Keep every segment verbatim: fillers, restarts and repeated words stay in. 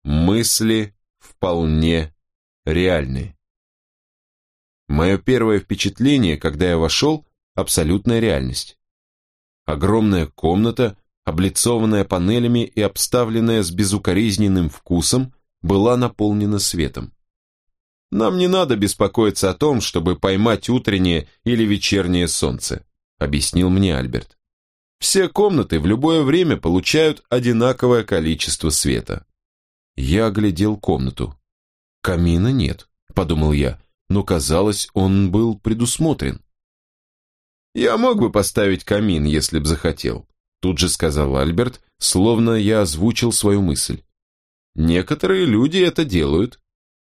Мысли вполне реальны. Мое первое впечатление, когда я вошел, абсолютная реальность. Огромная комната, облицованная панелями и обставленная с безукоризненным вкусом, была наполнена светом. Нам не надо беспокоиться о том, чтобы поймать утреннее или вечернее солнце, объяснил мне Альберт. Все комнаты в любое время получают одинаковое количество света. Я оглядел комнату. Камина нет, подумал я, но казалось, он был предусмотрен. Я мог бы поставить камин, если б захотел, тут же сказал Альберт, словно я озвучил свою мысль. Некоторые люди это делают.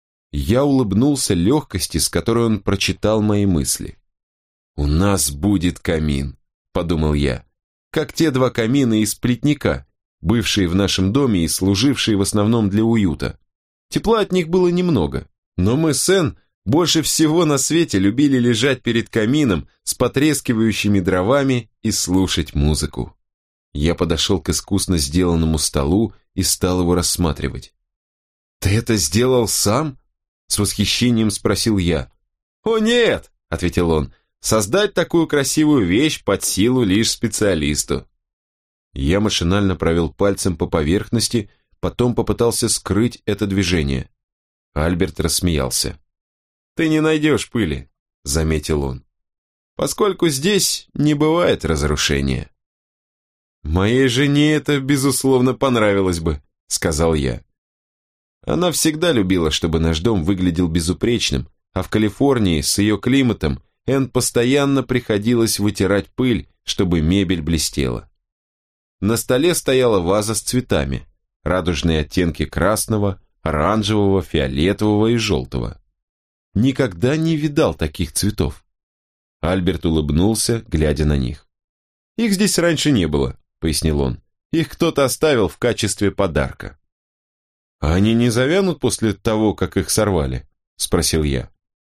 Я улыбнулся легкости, с которой он прочитал мои мысли. «У нас будет камин», — подумал я, как те два камина из плетника, бывшие в нашем доме и служившие в основном для уюта. Тепла от них было немного, но мы с Энн больше всего на свете любили лежать перед камином с потрескивающими дровами и слушать музыку. Я подошел к искусно сделанному столу и стал его рассматривать. «Ты это сделал сам?» — с восхищением спросил я. «О нет!» — ответил он. «Создать такую красивую вещь под силу лишь специалисту». Я машинально провел пальцем по поверхности, потом попытался скрыть это движение. Альберт рассмеялся. «Ты не найдешь пыли», — заметил он, «поскольку здесь не бывает разрушения». «Моей жене это, безусловно, понравилось бы», — сказал я. Она всегда любила, чтобы наш дом выглядел безупречным, а в Калифорнии с ее климатом Энн постоянно приходилось вытирать пыль, чтобы мебель блестела. На столе стояла ваза с цветами, радужные оттенки красного, оранжевого, фиолетового и желтого. Никогда не видал таких цветов. Альберт улыбнулся, глядя на них. «Их здесь раньше не было», — пояснил он. «Их кто-то оставил в качестве подарка». «А они не завянут после того, как их сорвали?» — спросил я.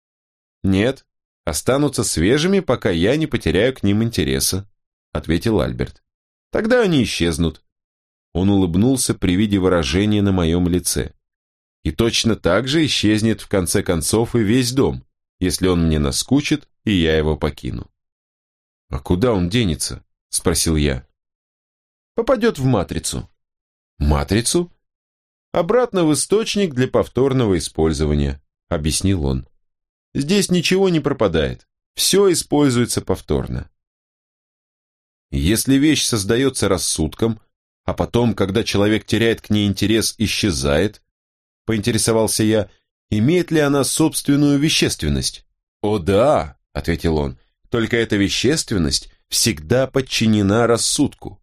«Нет, останутся свежими, пока я не потеряю к ним интереса», — ответил Альберт. «Тогда они исчезнут». Он улыбнулся при виде выражения на моем лице. «И точно так же исчезнет в конце концов и весь дом, если он мне наскучит, и я его покину». «А куда он денется?» — спросил я. «Попадет в матрицу». «Матрицу?» «Обратно в источник для повторного использования», — объяснил он. «Здесь ничего не пропадает, все используется повторно». Если вещь создается рассудком, а потом, когда человек теряет к ней интерес, исчезает, поинтересовался я, имеет ли она собственную вещественность? «О да», — ответил он, — «только эта вещественность всегда подчинена рассудку».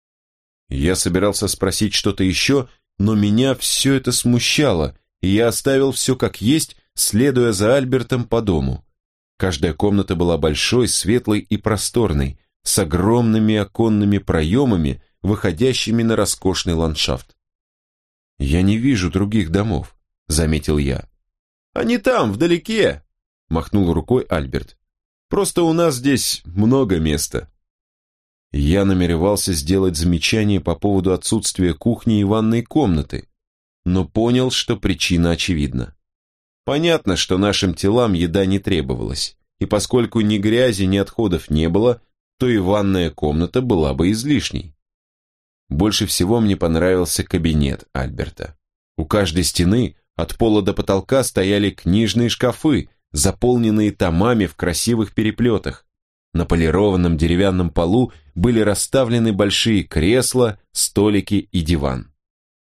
Я собирался спросить что-то еще, но меня все это смущало, и я оставил все как есть, следуя за Альбертом по дому. Каждая комната была большой, светлой и просторной, с огромными оконными проемами, выходящими на роскошный ландшафт. «Я не вижу других домов», — заметил я. «Они там, вдалеке», — махнул рукой Альберт. «Просто у нас здесь много места». Я намеревался сделать замечание по поводу отсутствия кухни и ванной комнаты, но понял, что причина очевидна. Понятно, что нашим телам еда не требовалась, и поскольку ни грязи, ни отходов не было, то и ванная комната была бы излишней. Больше всего мне понравился кабинет Альберта. У каждой стены от пола до потолка стояли книжные шкафы, заполненные томами в красивых переплетах. На полированном деревянном полу были расставлены большие кресла, столики и диван.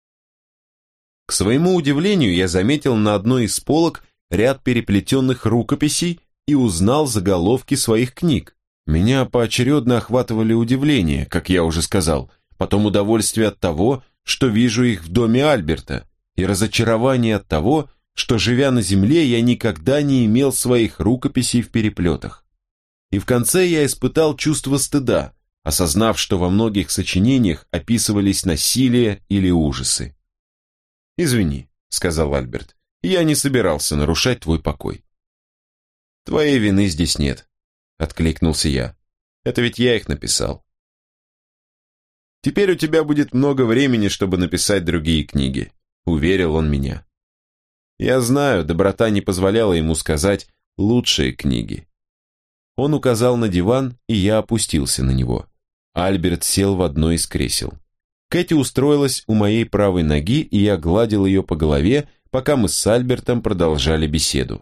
К своему удивлению, я заметил на одной из полок ряд переплетенных рукописей и узнал заголовки своих книг. Меня поочередно охватывали удивление, как я уже сказал, потом удовольствие от того, что вижу их в доме Альберта, и разочарование от того, что, живя на земле, я никогда не имел своих рукописей в переплетах. И в конце я испытал чувство стыда, осознав, что во многих сочинениях описывались насилие или ужасы. «Извини», — сказал Альберт, — «я не собирался нарушать твой покой». «Твоей вины здесь нет», — откликнулся я. «Это ведь я их написал». «Теперь у тебя будет много времени, чтобы написать другие книги. уверил он меня. Я знаю, доброта не позволяла ему сказать лучшие книги. Он указал на диван, и я опустился на него. Альберт сел в одно из кресел. Кэти устроилась у моей правой ноги, и я гладил ее по голове, пока мы с Альбертом продолжали беседу.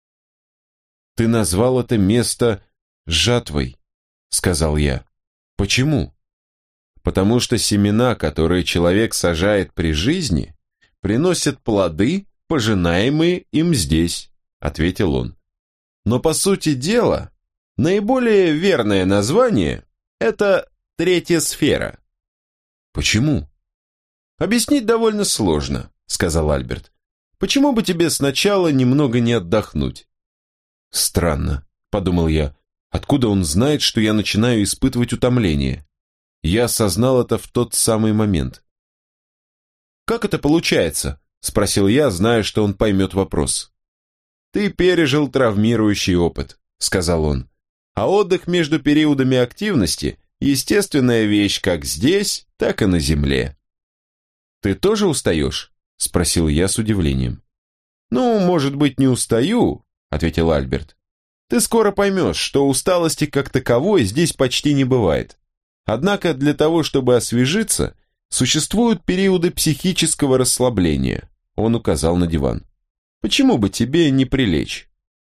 «Ты назвал это место жатвой», — сказал я. «Почему?» «Потому что семена, которые человек сажает при жизни, приносят плоды, пожинаемые им здесь», — ответил он. «Но по сути дела, наиболее верное название — это третья сфера». «Почему?» «Объяснить довольно сложно», — сказал Альберт. «Почему бы тебе сначала немного не отдохнуть?» «Странно», — подумал я, — «откуда он знает, что я начинаю испытывать утомление?» Я осознал это в тот самый момент. «Как это получается?» — спросил я, зная, что он поймет вопрос. «Ты пережил травмирующий опыт», — сказал он. «А отдых между периодами активности — естественная вещь как здесь, так и на Земле». «Ты тоже устаешь?» — спросил я с удивлением. «Ну, может быть, не устаю», — ответил Альберт. «Ты скоро поймешь, что усталости как таковой здесь почти не бывает. Однако для того, чтобы освежиться, существуют периоды психического расслабления», — он указал на диван. «Почему бы тебе не прилечь?»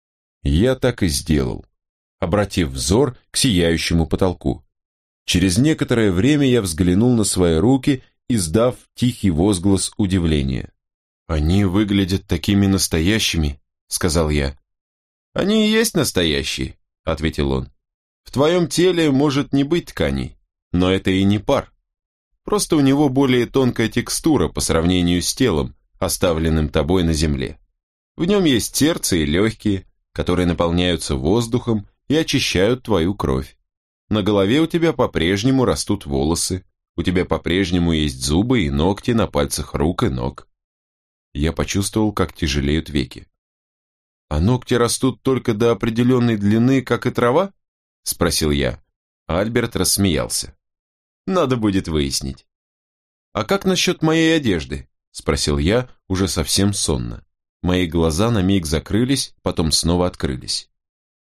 Я так и сделал, обратив взор к сияющему потолку. Через некоторое время я взглянул на свои руки, издав тихий возглас удивления. «Они выглядят такими настоящими», — сказал я. «Они и есть настоящие», — ответил он. «В твоем теле может не быть тканей, но это и не пар. Просто у него более тонкая текстура по сравнению с телом, оставленным тобой на земле. В нем есть сердце и легкие, которые наполняются воздухом и очищают твою кровь. На голове у тебя по-прежнему растут волосы, у тебя по-прежнему есть зубы и ногти на пальцах рук и ног». Я почувствовал, как тяжелеют веки. «А ногти растут только до определенной длины, как и трава?» — спросил я. Альберт рассмеялся. «Надо будет выяснить». «А как насчет моей одежды?» — спросил я, уже совсем сонно. Мои глаза на миг закрылись, потом снова открылись.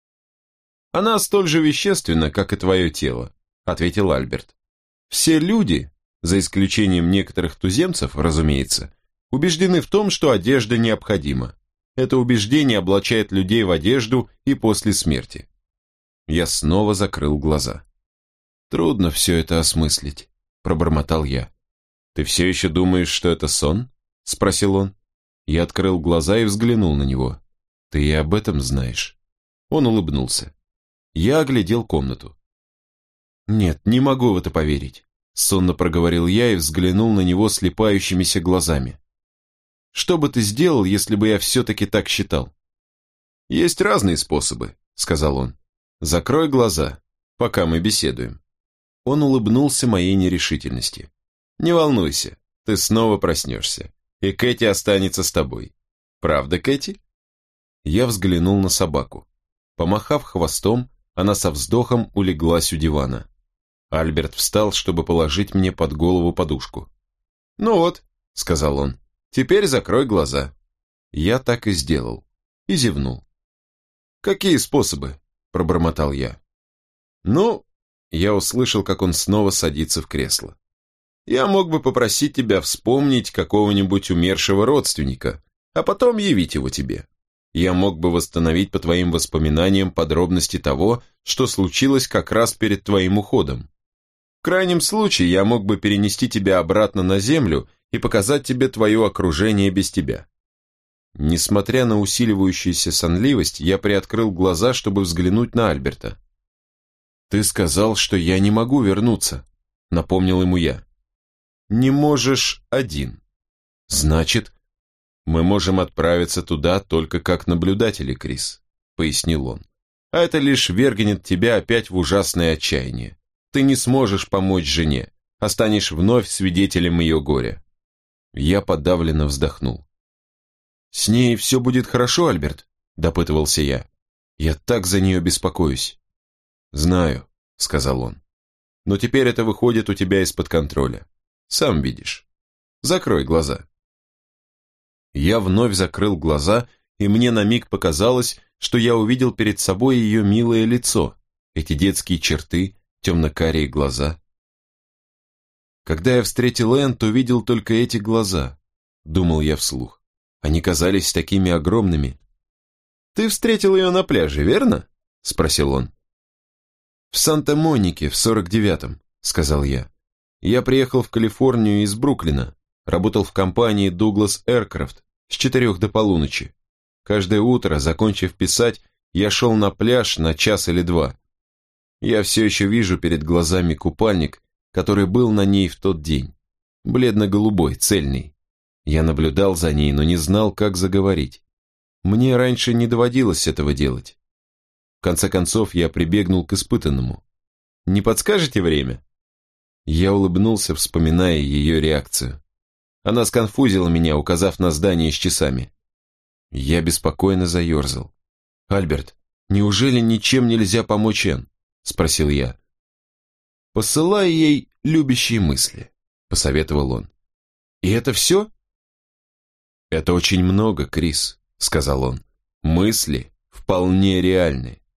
«Она столь же вещественна, как и твое тело», — ответил Альберт. «Все люди, за исключением некоторых туземцев, разумеется, убеждены в том, что одежда необходима. Это убеждение облачает людей в одежду и после смерти». Я снова закрыл глаза. «Трудно все это осмыслить», — пробормотал я. «Ты все еще думаешь, что это сон?» — спросил он. Я открыл глаза и взглянул на него. «Ты и об этом знаешь». Он улыбнулся. Я оглядел комнату. «Нет, не могу в это поверить», — сонно проговорил я и взглянул на него слепающимися глазами. «Что бы ты сделал, если бы я все-таки так считал?» «Есть разные способы», — сказал он. «Закрой глаза, пока мы беседуем». Он улыбнулся моей нерешительности. «Не волнуйся, ты снова проснешься, и Кэти останется с тобой. Правда, Кэти?» Я взглянул на собаку. Помахав хвостом, она со вздохом улеглась у дивана. Альберт встал, чтобы положить мне под голову подушку. «Ну вот», — сказал он, — «теперь закрой глаза». Я так и сделал. И зевнул. «Какие способы?» — пробормотал я. «Ну...» — я услышал, как он снова садится в кресло. «Я мог бы попросить тебя вспомнить какого-нибудь умершего родственника, а потом явить его тебе. Я мог бы восстановить по твоим воспоминаниям подробности того, что случилось как раз перед твоим уходом. В крайнем случае я мог бы перенести тебя обратно на землю и показать тебе твое окружение без тебя». Несмотря на усиливающуюся сонливость, я приоткрыл глаза, чтобы взглянуть на Альберта. «Ты сказал, что я не могу вернуться», — напомнил ему я. «Не можешь один. Значит, мы можем отправиться туда только как наблюдатели, Крис», — пояснил он. «А это лишь вергнет тебя опять в ужасное отчаяние. Ты не сможешь помочь жене, а станешь вновь свидетелем ее горя». Я подавленно вздохнул. «С ней все будет хорошо, Альберт?» – допытывался я. «Я так за нее беспокоюсь». «Знаю», – сказал он. «Но теперь это выходит у тебя из-под контроля. Сам видишь. Закрой глаза». Я вновь закрыл глаза, и мне на миг показалось, что я увидел перед собой ее милое лицо, эти детские черты, темно-карие глаза. Когда я встретил Энн, то видел только эти глаза, думал я вслух. Они казались такими огромными. «Ты встретил ее на пляже, верно?» — спросил он. «В Санта-Монике, в сорок девятом», — сказал я. «Я приехал в Калифорнию из Бруклина, работал в компании Douglas Aircraft с четырех до полуночи. Каждое утро, закончив писать, я шел на пляж на час или два. Я все еще вижу перед глазами купальник, который был на ней в тот день. Бледно-голубой, цельный. Я наблюдал за ней, но не знал, как заговорить. Мне раньше не доводилось этого делать. В конце концов, я прибегнул к испытанному. «Не подскажете время?» Я улыбнулся, вспоминая ее реакцию. Она сконфузила меня, указав на здание с часами. Я беспокойно заерзал. «Альберт, неужели ничем нельзя помочь Энн?» — спросил я. «Посылай ей любящие мысли», — посоветовал он. «И это все?» «Это очень много, Крис», — сказал он. «Мысли вполне реальны».